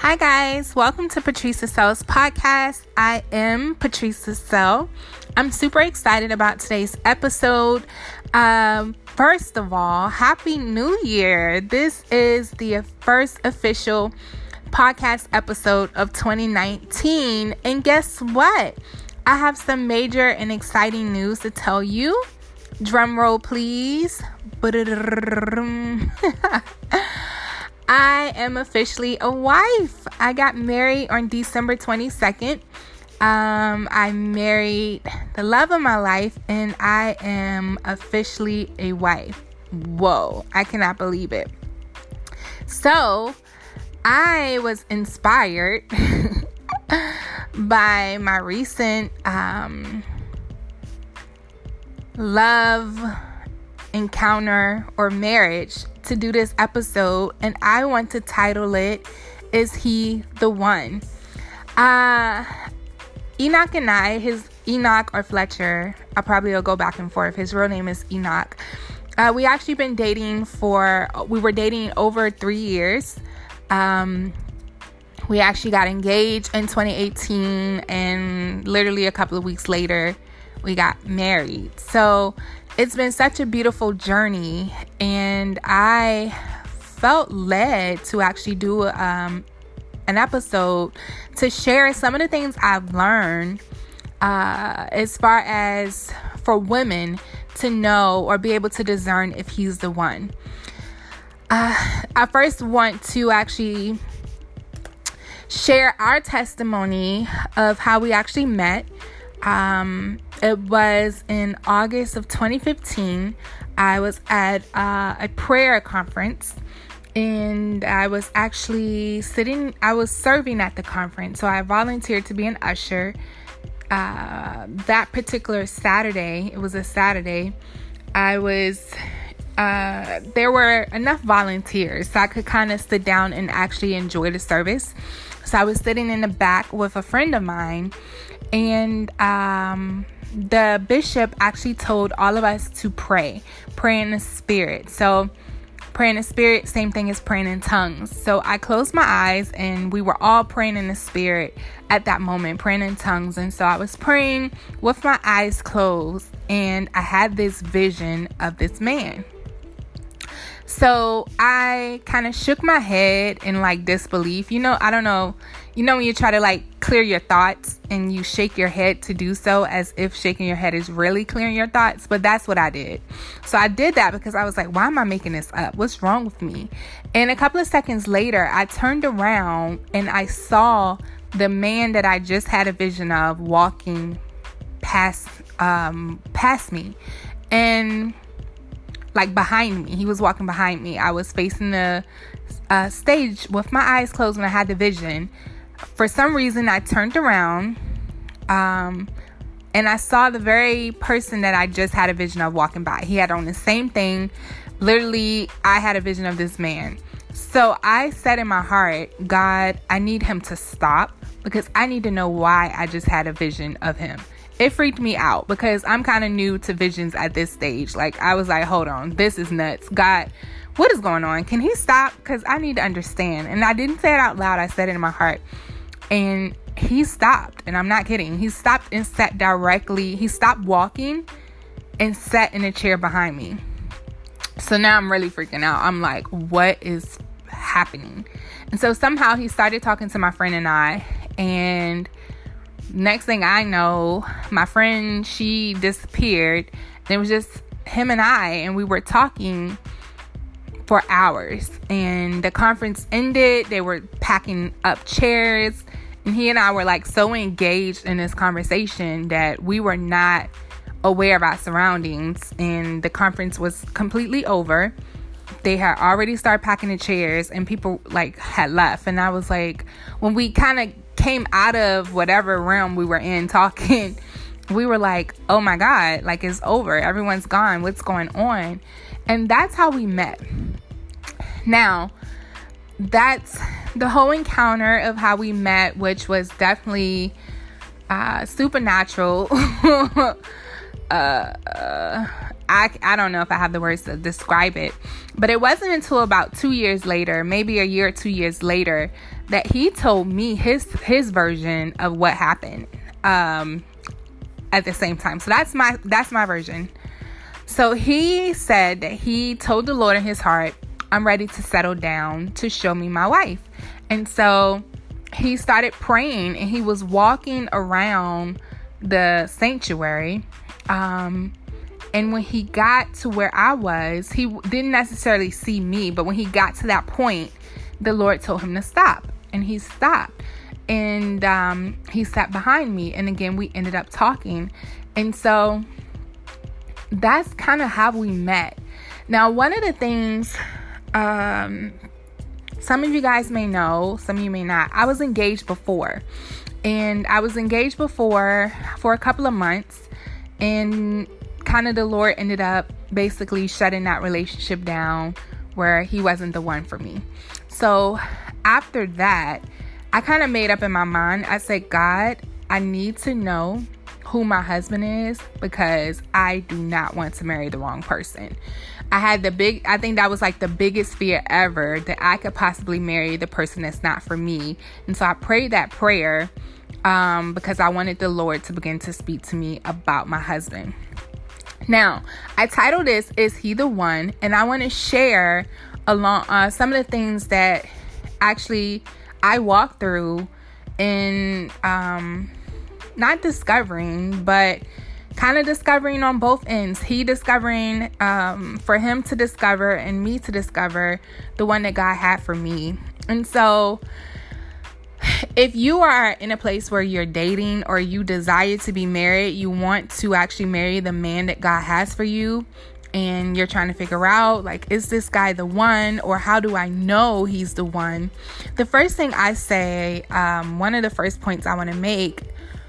Hi guys, welcome to Patricia Sell's podcast. I am Patricia Sell. I'm super excited about today's episode. First of all, Happy New Year. This is the first official podcast episode of 2019. And guess what? I have some major and exciting news to tell you. Drum roll, please. I am officially a wife. I got married on December 22nd. I married the love of my life, and I am officially a wife. Whoa, I cannot believe it. So, I was inspired by my recent love encounter or marriage to do this episode, and I want to title it, Is He the One? Enoch and I, his Enoch or Fletcher, I probably will go back and forth. His real name is Enoch. We actually been dating we were dating over 3 years. We actually got engaged in 2018, and literally a couple of weeks later, we got married. So it's been such a beautiful journey, and I felt led to actually do an episode to share some of the things I've learned as far as for women to know or be able to discern if he's the one. I first want to actually share our testimony of how we actually met. It was in August of 2015. I was at a prayer conference, and I was actually I was serving at the conference. So I volunteered to be an usher. That particular Saturday, it was a Saturday, there were enough volunteers so I could kind of sit down and actually enjoy the service. So I was sitting in the back with a friend of mine, and the bishop actually told all of us to pray in the spirit. So pray in the spirit, same thing as praying in tongues. So I closed my eyes, and we were all praying in the spirit at that moment, praying in tongues. And so I was praying with my eyes closed, and I had this vision of this man. So I kind of shook my head in disbelief. I don't know. When you try to clear your thoughts and you shake your head to do so, as if shaking your head is really clearing your thoughts. But that's what I did. So I did that because I was like, why am I making this up? What's wrong with me? And a couple of seconds later, I turned around and I saw the man that I just had a vision of walking past me. And behind me. He was walking behind me. I was facing the stage with my eyes closed when I had the vision. For some reason, I turned around and I saw the very person that I just had a vision of walking by. He had on the same thing. Literally, I had a vision of this man. So I said in my heart, God, I need him to stop because I need to know why I just had a vision of him. It freaked me out because I'm kind of new to visions at this stage. I was like, hold on, this is nuts. God, what is going on? Can he stop? Because I need to understand. And I didn't say it out loud. I said it in my heart. And he stopped. And I'm not kidding. He stopped and sat directly. He stopped walking and sat in a chair behind me. So now I'm really freaking out. I'm like, what is happening? And so somehow he started talking to my friend and I. And next thing I know, my friend, she disappeared. And it was just him and I, and we were talking for hours. And the conference ended. They were packing up chairs. And he and I were so engaged in this conversation that we were not aware of our surroundings. And the conference was completely over. They had already started packing the chairs, and people had left. And I was like, when we kind of came out of whatever realm we were in talking, we were like, oh my God, it's over. Everyone's gone. What's going on? And that's how we met. Now, that's the whole encounter of how we met, which was definitely supernatural. I don't know if I have the words to describe it, but it wasn't until about 2 years later, maybe a year or 2 years later, that he told me his version of what happened at the same time. So that's my version. So he said that he told the Lord in his heart, I'm ready to settle down to show me my wife. And so he started praying, and he was walking around the sanctuary. And when he got to where I was, he didn't necessarily see me, but when he got to that point, the Lord told him to stop, and he stopped. And he sat behind me, and again, we ended up talking. And so that's kind of how we met. Now, one of the things, some of you guys may know, some of you may not. I was engaged before, and I was engaged before for a couple of months, and kind of the Lord ended up basically shutting that relationship down where he wasn't the one for me. So after that, I kind of made up in my mind. I said, God, I need to know who my husband is, because I do not want to marry the wrong person. I think that was like the biggest fear ever, that I could possibly marry the person that's not for me. And so I prayed that prayer because I wanted the Lord to begin to speak to me about my husband. Now, I titled this, Is He the One? And I want to share along some of the things that actually I walked through in not discovering, but kind of discovering on both ends. He discovering, for him to discover, and me to discover the one that God had for me. And so if you are in a place where you're dating, or you desire to be married, you want to actually marry the man that God has for you, and you're trying to figure out, like, is this guy the one, or how do I know he's the one? The first thing I say, one of the first points I want to make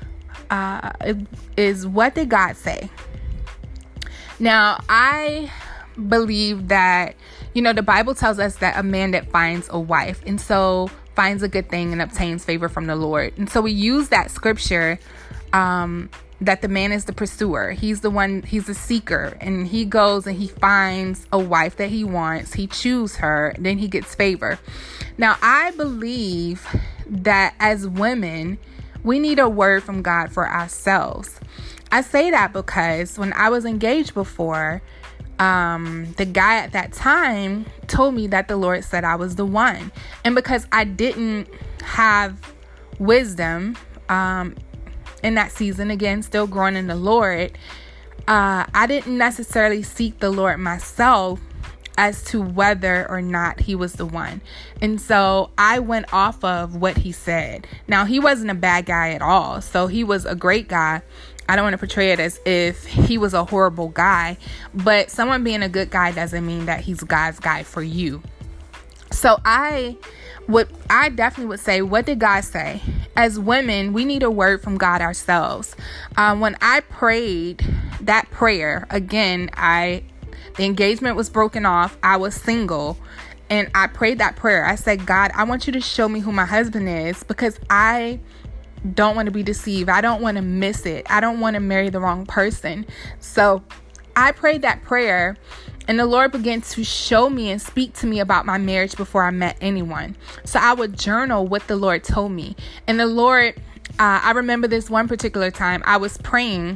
is, what did God say? Now, I believe that, the Bible tells us that a man that finds a wife, and so finds a good thing and obtains favor from the Lord. And so we use that scripture, that the man is the pursuer. He's the one, he's the seeker, and he goes and he finds a wife that he wants. He chooses her, then he gets favor. Now, I believe that as women, we need a word from God for ourselves. I say that because when I was engaged before, the guy at that time told me that the Lord said I was the one. And because I didn't have wisdom in that season, again, still growing in the Lord, I didn't necessarily seek the Lord myself as to whether or not he was the one. And so I went off of what he said. Now, he wasn't a bad guy at all. So he was a great guy. I don't want to portray it as if he was a horrible guy, but someone being a good guy doesn't mean that he's God's guy for you. So I definitely would say, what did God say? As women, we need a word from God ourselves. When I prayed that prayer, again, the engagement was broken off. I was single, and I prayed that prayer. I said, God, I want you to show me who my husband is, because I don't want to be deceived. I don't want to miss it. I don't want to marry the wrong person. So I prayed that prayer, and the Lord began to show me and speak to me about my marriage before I met anyone. So I would journal what the Lord told me. And the Lord, I remember this one particular time I was praying,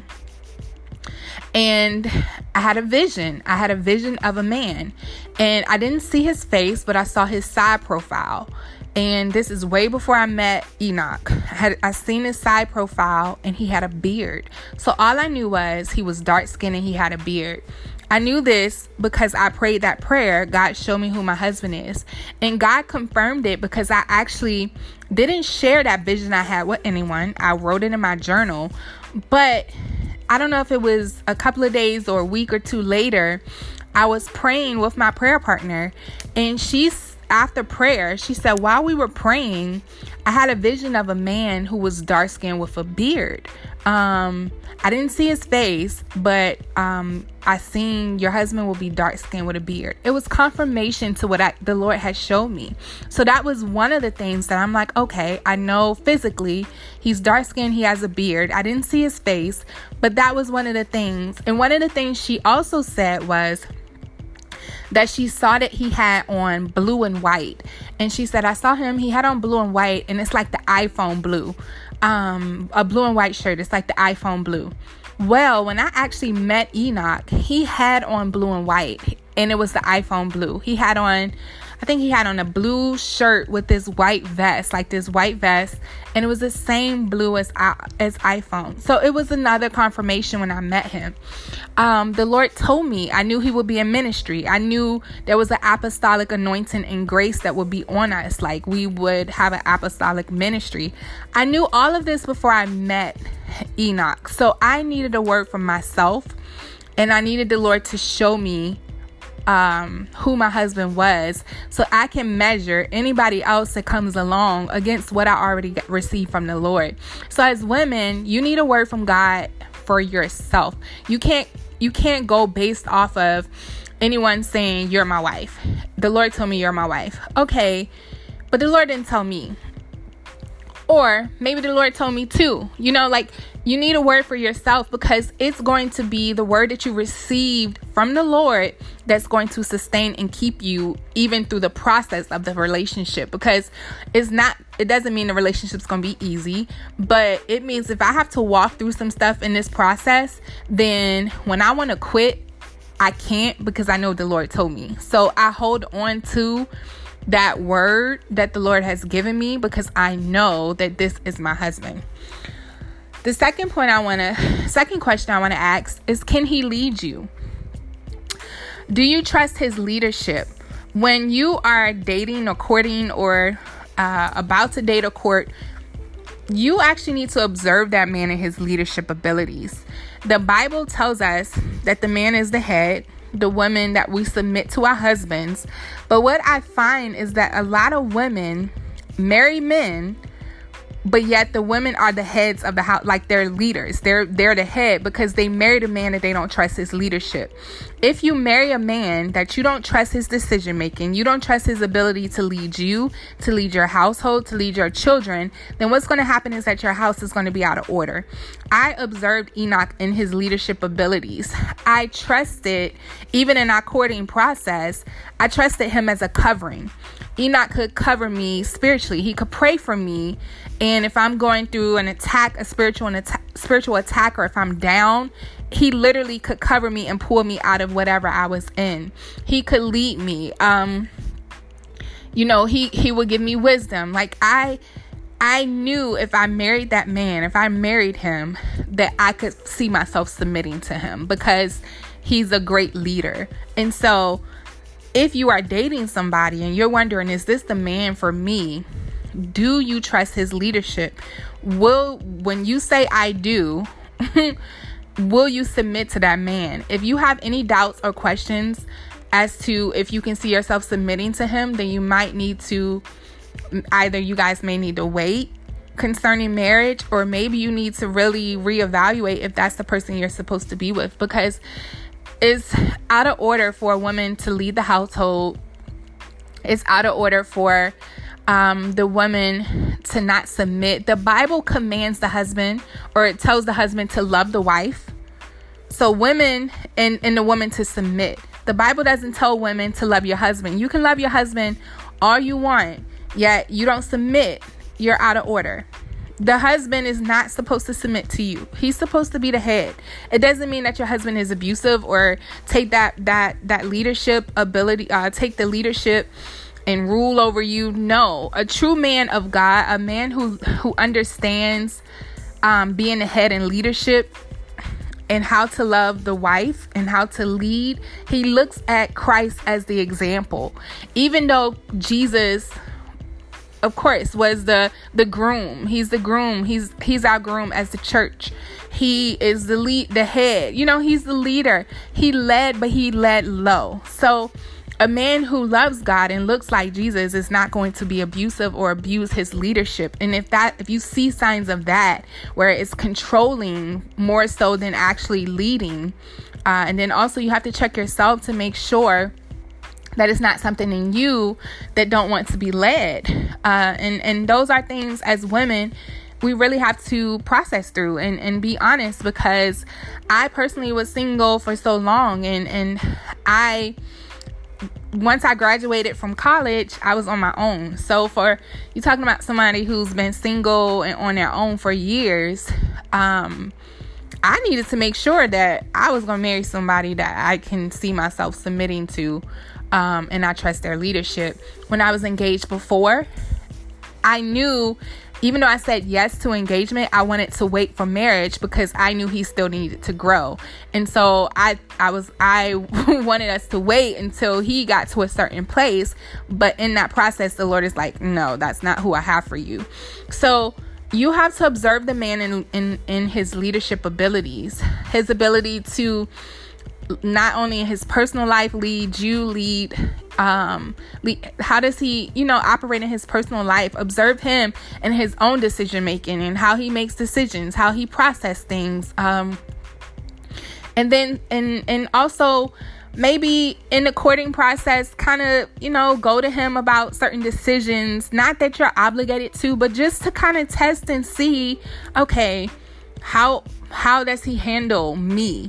and I had a vision. I had a vision of a man, and I didn't see his face, but I saw his side profile. And this is way before I met Enoch. I seen his side profile, and he had a beard. So all I knew was he was dark skinned and he had a beard. I knew this because I prayed that prayer. God showed me who my husband is. And God confirmed it, because I actually didn't share that vision I had with anyone. I wrote it in my journal. But I don't know if it was a couple of days or a week or two later, I was praying with my prayer partner, and after prayer, she said, while we were praying, I had a vision of a man who was dark skinned with a beard. I didn't see his face, but I seen your husband will be dark skinned with a beard. It was confirmation to what the Lord had showed me. So that was one of the things that I'm like, okay, I know physically he's dark skinned, he has a beard. I didn't see his face, but that was one of the things. And one of the things she also said was that she saw that he had on blue and white. And she said, I saw him, he had on blue and white, and it's like the iPhone blue. A blue and white shirt. It's like the iPhone blue. Well, when I actually met Enoch, he had on blue and white, and it was the iPhone blue. I think he had on a blue shirt with this white vest, and it was the same blue as iPhone. So it was another confirmation when I met him. The Lord told me, I knew he would be in ministry. I knew there was an apostolic anointing and grace that would be on us. Like we would have an apostolic ministry. I knew all of this before I met Enoch. So I needed a word from myself, and I needed the Lord to show me who my husband was, so I can measure anybody else that comes along against what I already received from the Lord. So as women, you need a word from God for yourself. You can't go based off of anyone saying you're my wife. The Lord told me you're my wife. Okay, but the Lord didn't tell me. Or maybe the Lord told me too. You need a word for yourself, because it's going to be the word that you received from the Lord that's going to sustain and keep you even through the process of the relationship. Because it doesn't mean the relationship's going to be easy, but it means if I have to walk through some stuff in this process, then when I want to quit, I can't, because I know the Lord told me. So I hold on to that word that the Lord has given me, because I know that this is my husband. The second question I want to ask is, can he lead you? Do you trust his leadership? When you are dating or courting or about to date or court, you actually need to observe that man and his leadership abilities. The Bible tells us that the man is the head, the women that we submit to our husbands. But what I find is that a lot of women marry men, but yet the women are the heads of the house, like they're leaders. They're the head because they married a man that they don't trust his leadership. If you marry a man that you don't trust his decision making, you don't trust his ability to lead you, to lead your household, to lead your children, then what's going to happen is that your house is going to be out of order. I observed Enoch in his leadership abilities. I trusted, even in our courting process, I trusted him as a covering. Enoch could cover me spiritually. He could pray for me. And if I'm going through an attack, a spiritual attack, or if I'm down, he literally could cover me and pull me out of whatever I was in. He could lead me. He would give me wisdom. Like I knew if I married that man, if I married him, that I could see myself submitting to him because he's a great leader. And so if you are dating somebody and you're wondering, is this the man for me? Do you trust his leadership? When you say I do, will you submit to that man? If you have any doubts or questions as to if you can see yourself submitting to him, then you might need to, either you guys may need to wait concerning marriage, or maybe you need to really reevaluate if that's the person you're supposed to be with, because it's out of order for a woman to lead the household. It's out of order for the woman to not submit. The Bible commands the husband, or it tells the husband to love the wife. So women and the woman to submit. The Bible doesn't tell women to love your husband. You can love your husband all you want, yet you don't submit. You're out of order. The husband is not supposed to submit to you. He's supposed to be the head. It doesn't mean that your husband is abusive or take that leadership ability, take the leadership and rule over you. No, a true man of God, a man who understands being the head and leadership and how to love the wife and how to lead. He looks at Christ as the example. Even though Jesus, of course, was the groom. He's the groom. He's our groom as the church. He is the head. He's the leader. He led, but he led low. So A man who loves God and looks like Jesus is not going to be abusive or abuse his leadership. And if you see signs of that, where it's controlling more so than actually leading, and then also you have to check yourself to make sure that it's not something in you that don't want to be led. And those are things as women we really have to process through and be honest, because I personally was single for so long, and once I graduated from college, I was on my own. So for you talking about somebody who's been single and on their own for years, I needed to make sure that I was going to marry somebody that I can see myself submitting to, and I trust their leadership. When I was engaged before, I knew, even though I said yes to engagement, I wanted to wait for marriage because I knew he still needed to grow. And so I wanted us to wait until he got to a certain place. But in that process, the Lord is like, no, that's not who I have for you. So you have to observe the man in his leadership abilities, his ability to not only in his personal life lead. How does he, operate in his personal life? Observe him and his own decision making and how he makes decisions, how he processes things. And then, and also maybe in the courting process, kind of, go to him about certain decisions, not that you're obligated to, but just to kind of test and see, okay, how does he handle me,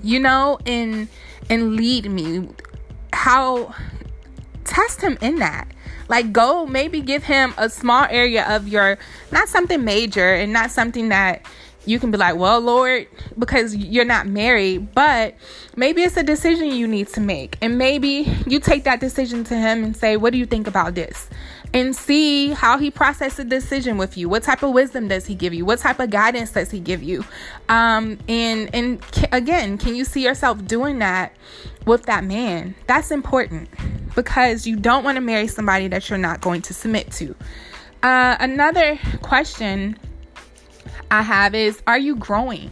and lead me? How test him in that. Like, go maybe give him a small area of your, not something major and not something that you can be like, well, Lord, because you're not married, but maybe it's a decision you need to make. And maybe you take that decision to him and say, what do you think about this? And see how he processes the decision with you. What type of wisdom does he give you? What type of guidance does he give you? And again, can you see yourself doing that with that man? That's important, because you don't want to marry somebody that you're not going to submit to. Another question I have is, are you growing?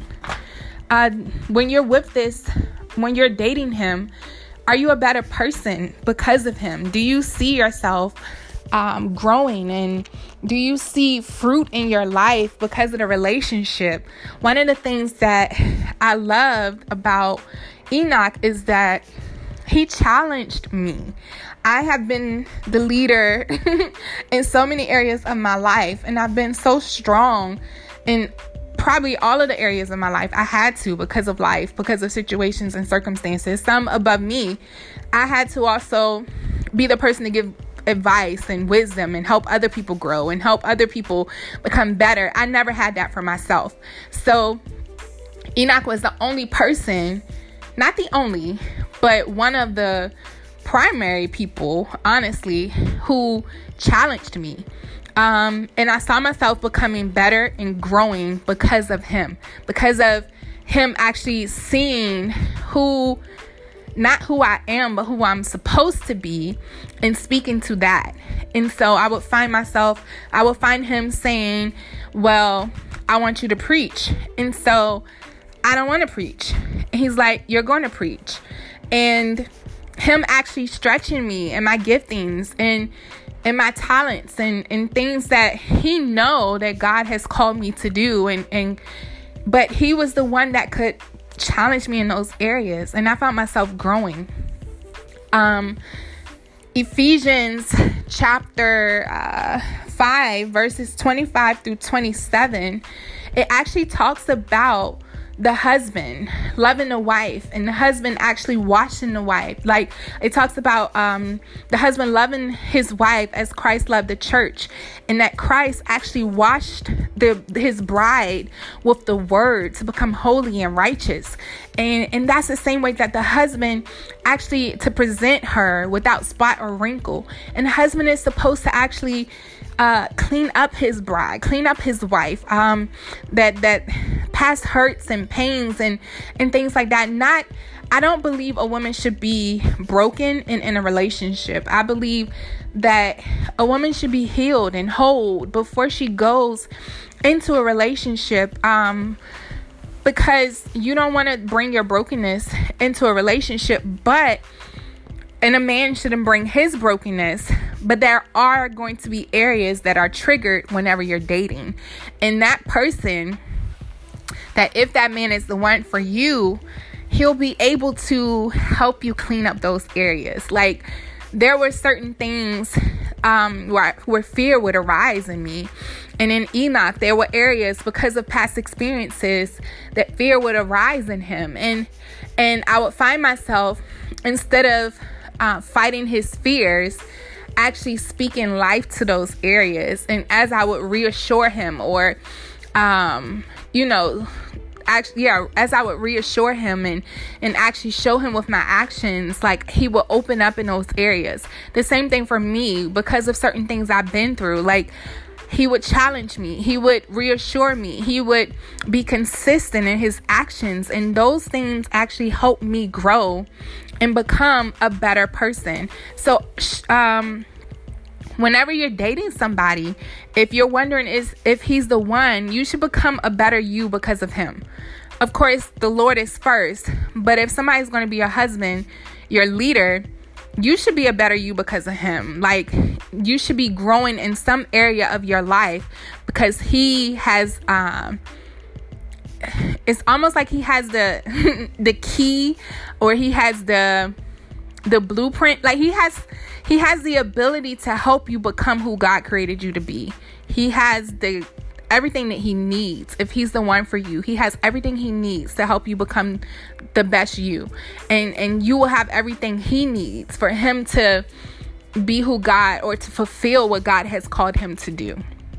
When you're dating him, are you a better person because of him? Do you see yourself growing, and do you see fruit in your life because of the relationship? One of the things that I loved about Enoch is that he challenged me. I have been the leader in so many areas of my life, and I've been so strong in probably all of the areas of my life. I had to, because of life, because of situations and circumstances, some above me. I had to also be the person to give advice and wisdom and help other people grow and help other people become better. I never had that for myself. So Enoch was the only person, not the only, but one of the primary people, honestly, who challenged me. And I saw myself becoming better and growing because of him actually seeing not who I am, but who I'm supposed to be, and speaking to that. And so I would find him saying, well, I want you to preach. And so I don't want to preach. And he's like, you're going to preach. And him actually stretching me and my giftings and my talents and things that he know that God has called me to do. But he was the one that could challenge me in those areas, and I found myself growing. Ephesians chapter 5 verses 25 through 27, it actually talks about the husband loving the wife and the husband actually washing the wife. Like, it talks about the husband loving his wife as Christ loved the church, and that Christ actually washed his bride with the word to become holy and righteous. And that's the same way that the husband actually to present her without spot or wrinkle. And the husband is supposed to actually clean up his bride, clean up his wife, that past hurts and pains and things like that. I don't believe a woman should be broken in a relationship. I believe that a woman should be healed and whole before she goes into a relationship, because you don't want to bring your brokenness into a relationship. But And a man shouldn't bring his brokenness, but there are going to be areas that are triggered whenever you're dating. And that person, that if that man is the one for you, he'll be able to help you clean up those areas. Like, there were certain things where fear would arise in me. And in Enoch, there were areas because of past experiences that fear would arise in him. And I would find myself, instead of fighting his fears, actually speaking life to those areas. And as I would reassure him, or, as I would reassure him and actually show him with my actions, like, he will open up in those areas. The same thing for me, because of certain things I've been through. Like, he would challenge me. He would reassure me. He would be consistent in his actions. And those things actually help me grow and become a better person. So, whenever you're dating somebody, if you're wondering if he's the one, you should become a better you because of him. Of course, the Lord is first, but if somebody's going to be your husband, your leader, you should be a better you because of him. Like, you should be growing in some area of your life because he has, it's almost like he has the key, or he has the blueprint. Like, he has the ability to help you become who God created you to be. He has everything that he needs. If he's the one for you, he has everything he needs to help you become the best you. And you will have everything he needs for him to be who God, or to fulfill what God has called him to do.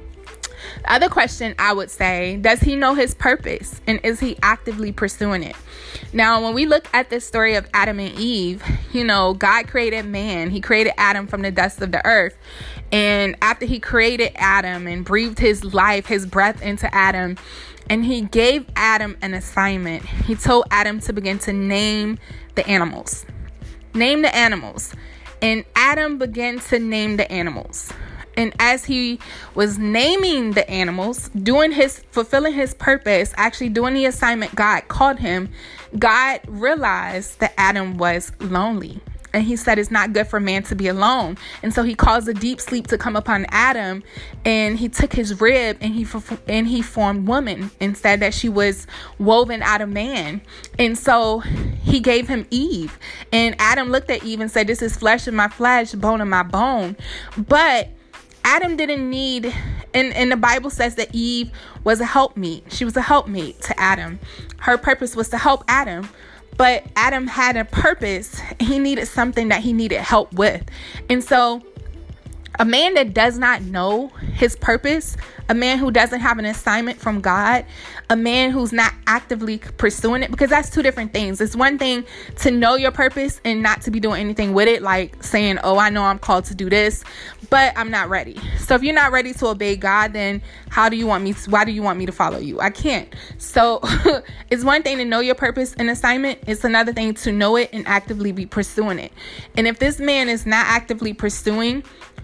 The other question I would say, does he know his purpose, and is he actively pursuing it? Now, when we look at the story of Adam and Eve, God created man. He created Adam from the dust of the earth. And after he created Adam and breathed his life, his breath into Adam, and he gave Adam an assignment, he told Adam to begin to name the animals. Name the animals. And Adam began to name the animals. And as he was naming the animals, fulfilling his purpose, actually doing the assignment God called him, God realized that Adam was lonely. And he said, it's not good for man to be alone. And so he caused a deep sleep to come upon Adam, and he took his rib and he formed woman, and said that she was woven out of man. And so he gave him Eve. And Adam looked at Eve and said, this is flesh of my flesh, bone of my bone. But Adam didn't need, and the Bible says that Eve was a helpmeet. She was a helpmeet to Adam. Her purpose was to help Adam. But Adam had a purpose. He needed something that he needed help with. And so a man that does not know his purpose, a man who doesn't have an assignment from God, a man who's not actively pursuing it, because that's two different things. It's one thing to know your purpose and not to be doing anything with it, like saying, oh, I know I'm called to do this, but I'm not ready. So if you're not ready to obey God, then why do you want me to follow you? I can't. So it's one thing to know your purpose and assignment. It's another thing to know it and actively be pursuing it. And if this man is not actively pursuing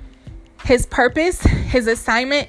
his purpose, his assignment,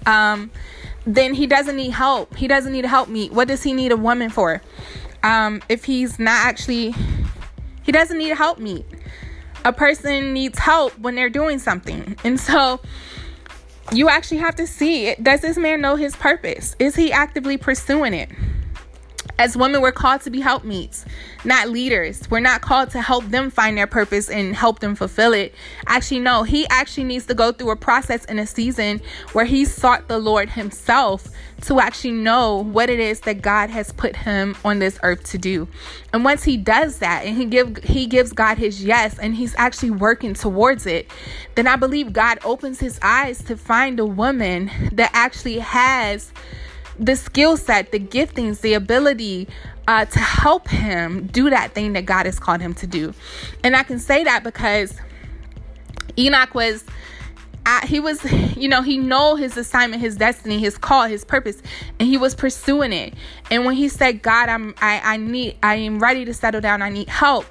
then he doesn't need help. He doesn't need a helpmeet. What does he need a woman for? If he's not actually, he doesn't need a helpmeet. A person needs help when they're doing something. And so you actually have to see, does this man know his purpose? Is he actively pursuing it? As women, we're called to be helpmeets, not leaders. We're not called to help them find their purpose and help them fulfill it. Actually, no, he actually needs to go through a process in a season where he sought the Lord himself to actually know what it is that God has put him on this earth to do. And once he does that and he gives God his yes, and he's actually working towards it, then I believe God opens his eyes to find a woman that actually has the skill set, the giftings, the ability to help him do that thing that God has called him to do. And I can say that because Enoch he know his assignment, his destiny, his call, his purpose, and he was pursuing it. And when he said, God, I am ready to settle down, I need help,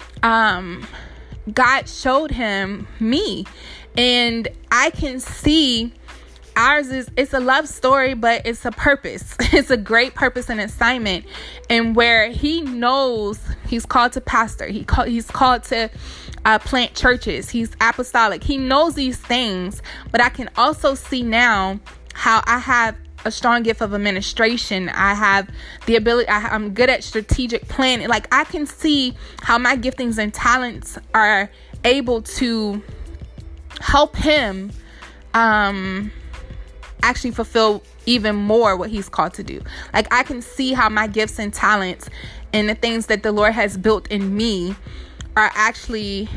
God showed him me. And I can see it's a love story, but it's a purpose. It's a great purpose and assignment. And where he knows he's called to pastor, he's called to plant churches. He's apostolic. He knows these things, but I can also see now how I have a strong gift of administration. I have the ability, I'm good at strategic planning. Like, I can see how my giftings and talents are able to help him actually fulfill even more what he's called to do. Like, I can see how my gifts and talents and the things that the Lord has built in me are actually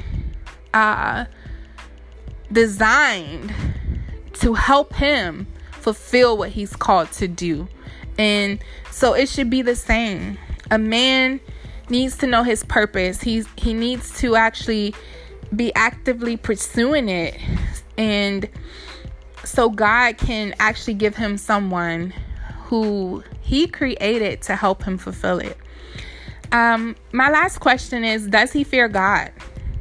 designed to help him fulfill what he's called to do. And so it should be the same. A man needs to know his purpose. He needs to actually be actively pursuing it, and so God can actually give him someone who he created to help him fulfill it. My last question is, does he fear God?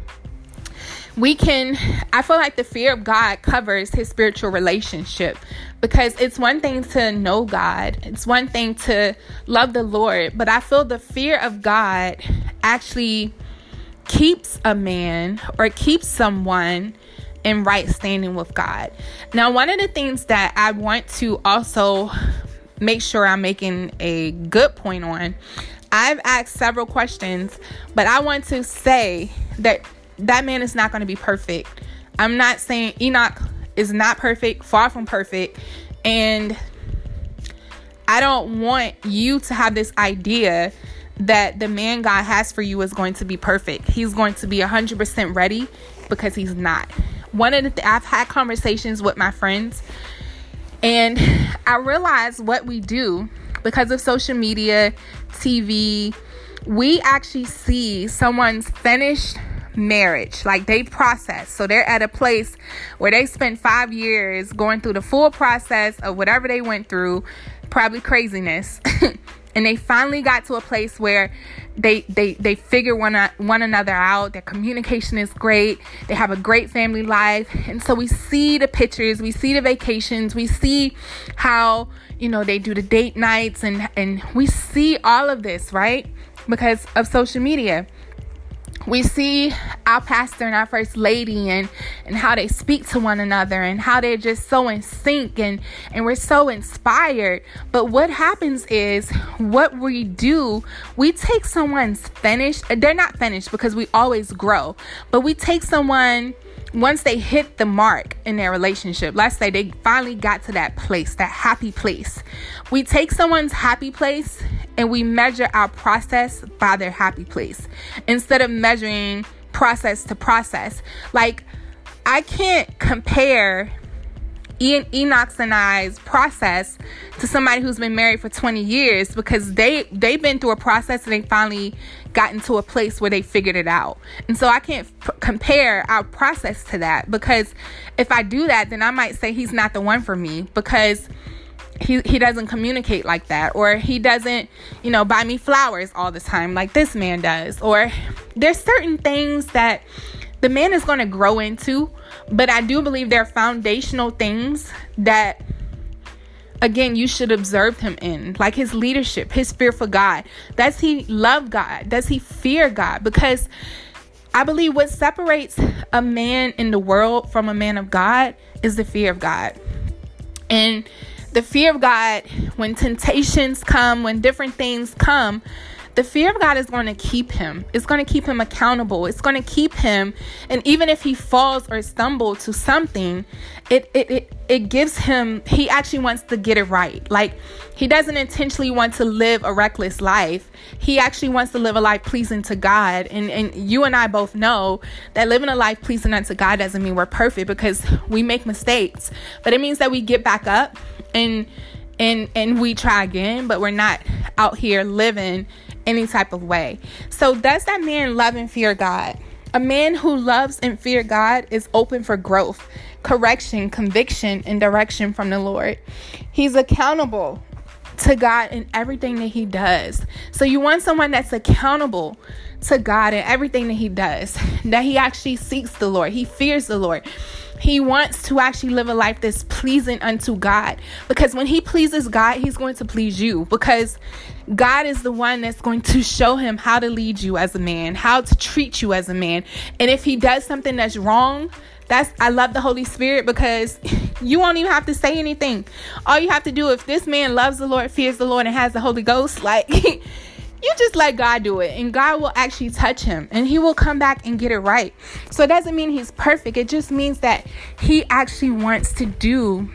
I feel like the fear of God covers his spiritual relationship, because it's one thing to know God. It's one thing to love the Lord, but I feel the fear of God actually keeps a man or keeps someone in right standing with God. Now, one of the things that I want to also make sure I'm making a good point on, I've asked several questions, but I want to say that man is not going to be perfect. I'm not saying Enoch is not perfect, far from perfect. And I don't want you to have this idea that the man God has for you is going to be perfect. He's going to be 100% ready, because he's not. I've had conversations with my friends, and I realize what we do because of social media, TV. We actually see someone's finished marriage, like they process. So they're at a place where they spent 5 years going through the full process of whatever they went through, probably craziness. And they finally got to a place where they figure one another out. Their communication is great. They have a great family life. And so we see the pictures, we see the vacations, we see how, they do the date nights, and we see all of this, right? Because of social media. We see our pastor and our first lady and how they speak to one another, and how they're just so in sync, and we're so inspired. But what happens is, what we do, we take someone's finished, they're not finished because we always grow, but we take someone, once they hit the mark in their relationship, let's say they finally got to that place, that happy place. We take someone's happy place and we measure our process by their happy place, instead of measuring process to process. Like, I can't compare Enoch's and I's process to somebody who's been married for 20 years, because they've been through a process and they finally gotten to a place where they figured it out. And so I can't compare our process to that, because if I do that, then I might say he's not the one for me, because he doesn't communicate like that, or he doesn't, buy me flowers all the time like this man does. Or there's certain things that the man is going to grow into, but I do believe there are foundational things that, again, you should observe him in, like his leadership, his fear for God. Does he love God? Does he fear God? Because I believe what separates a man in the world from a man of God is the fear of God. And the fear of God, when temptations come, when different things come, the fear of God is going to keep him. It's going to keep him accountable. It's going to keep him. And even if he falls or stumbles to something, it gives him, he actually wants to get it right. Like, he doesn't intentionally want to live a reckless life. He actually wants to live a life pleasing to God. And you and I both know that living a life pleasing unto God doesn't mean we're perfect, because we make mistakes. But it means that we get back up and we try again, but we're not out here living any type of way. So does that man love and fear God? A man who loves and fear God is open for growth, correction, conviction, and direction from the Lord. He's accountable to God in everything that he does. So you want someone that's accountable to God in everything that he does, that he actually seeks the Lord, he fears the Lord. He wants to actually live a life that's pleasing unto God, because when he pleases God, he's going to please you, because God is the one that's going to show him how to lead you as a man, how to treat you as a man. And if he does something that's wrong, I love the Holy Spirit, because you won't even have to say anything. All you have to do, if this man loves the Lord, fears the Lord, and has the Holy Ghost, like, you just let God do it, and God will actually touch him, and he will come back and get it right. So it doesn't mean he's perfect. It just means that he actually wants to do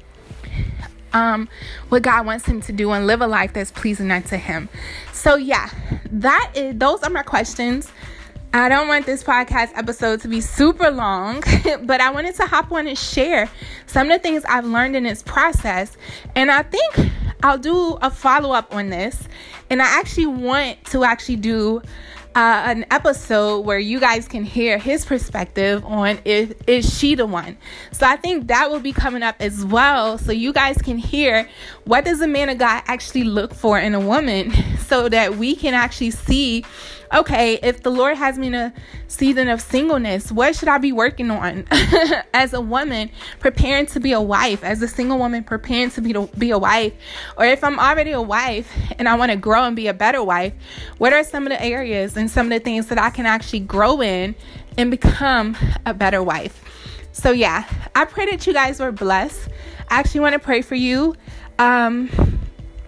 what God wants him to do and live a life that's pleasing unto him. So yeah, those are my questions. I don't want this podcast episode to be super long, but I wanted to hop on and share some of the things I've learned in this process. And I think I'll do a follow-up on this. And I actually want to do an episode where you guys can hear his perspective on is she the one. So I think that will be coming up as well, so you guys can hear what does a man of God actually look for in a woman, so that we can actually see, okay, if the Lord has me in a season of singleness, what should I be working on as a woman preparing to be a wife, as a single woman preparing to be a wife? Or if I'm already a wife and I want to grow and be a better wife, what are some of the areas and some of the things that I can actually grow in and become a better wife? So yeah, I pray that you guys were blessed. I actually want to pray for you. Father,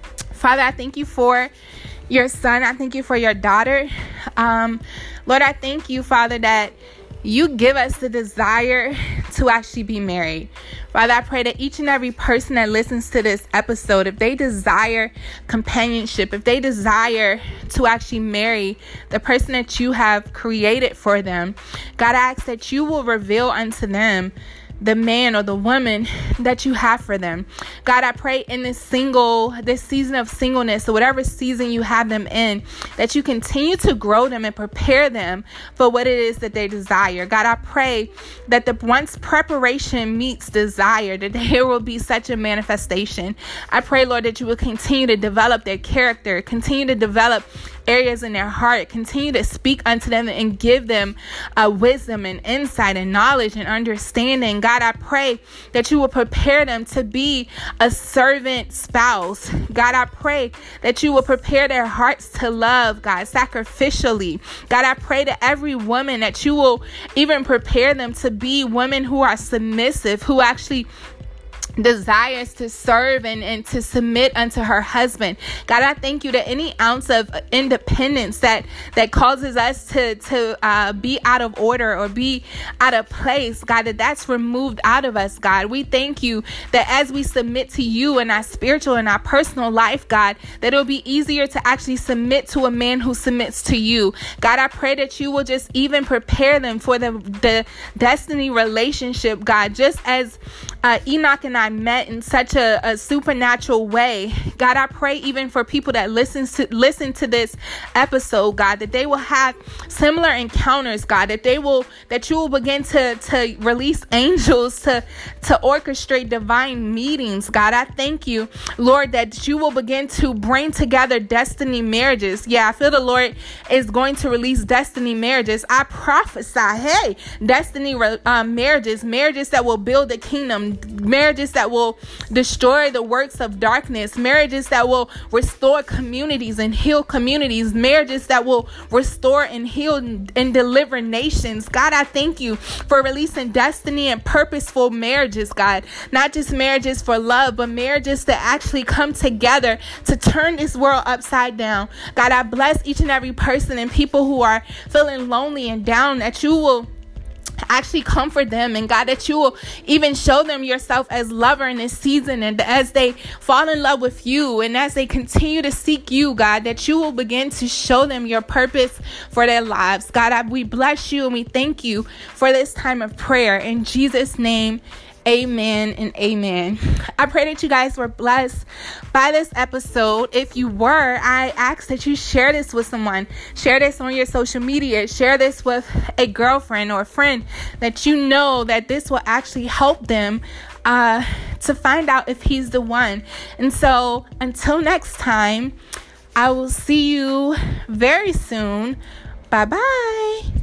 I thank you for your son. I thank you for your daughter. Lord, I thank you, Father, that you give us the desire to actually be married. Father, I pray that each and every person that listens to this episode, if they desire companionship, if they desire to actually marry the person that you have created for them, God, I ask that you will reveal unto them the man or the woman that you have for them. God, I pray in this season of singleness, or whatever season you have them in, that you continue to grow them and prepare them for what it is that they desire. God, I pray that once preparation meets desire, that there will be such a manifestation. I pray, Lord, that you will continue to develop their character, continue to develop areas in their heart, continue to speak unto them and give them wisdom and insight and knowledge and understanding. God, I pray that you will prepare them to be a servant spouse. God, I pray that you will prepare their hearts to love, God, sacrificially. God, I pray that every woman, that you will even prepare them to be women who are submissive, who actually desires to serve and to submit unto her husband. God, I thank you that any ounce of independence that causes us to be out of order or be out of place, God, that's removed out of us, God. We thank you that as we submit to you in our spiritual and our personal life, God, that it'll be easier to actually submit to a man who submits to you. God, I pray that you will just even prepare them for the destiny relationship, God, just as Enoch and I met in such a supernatural way. God, I pray even for people that listen to this episode, God, that they will have similar encounters, God, that you will begin to release angels to orchestrate divine meetings. God, I thank you, Lord, that you will begin to bring together destiny marriages. Yeah, I feel the Lord is going to release destiny marriages. I prophesy, hey, destiny marriages that will build the kingdom, marriages that will destroy the works of darkness, marriages that will restore communities and heal communities, marriages that will restore and heal and deliver nations. God, I thank you for releasing destiny and purposeful marriages, God, not just marriages for love, but marriages that actually come together to turn this world upside down. God, I bless each and every person and people who are feeling lonely and down, that you will actually comfort them, and God, that you will even show them yourself as lover in this season, and as they fall in love with you and as they continue to seek you, God, that you will begin to show them your purpose for their lives. God, we bless you and we thank you for this time of prayer in Jesus' name. Amen and amen. I pray that you guys were blessed by this episode. If you were, I ask that you share this with someone. Share this on your social media. Share this with a girlfriend or a friend that you know that this will actually help them to find out if he's the one. And so until next time, I will see you very soon. Bye-bye.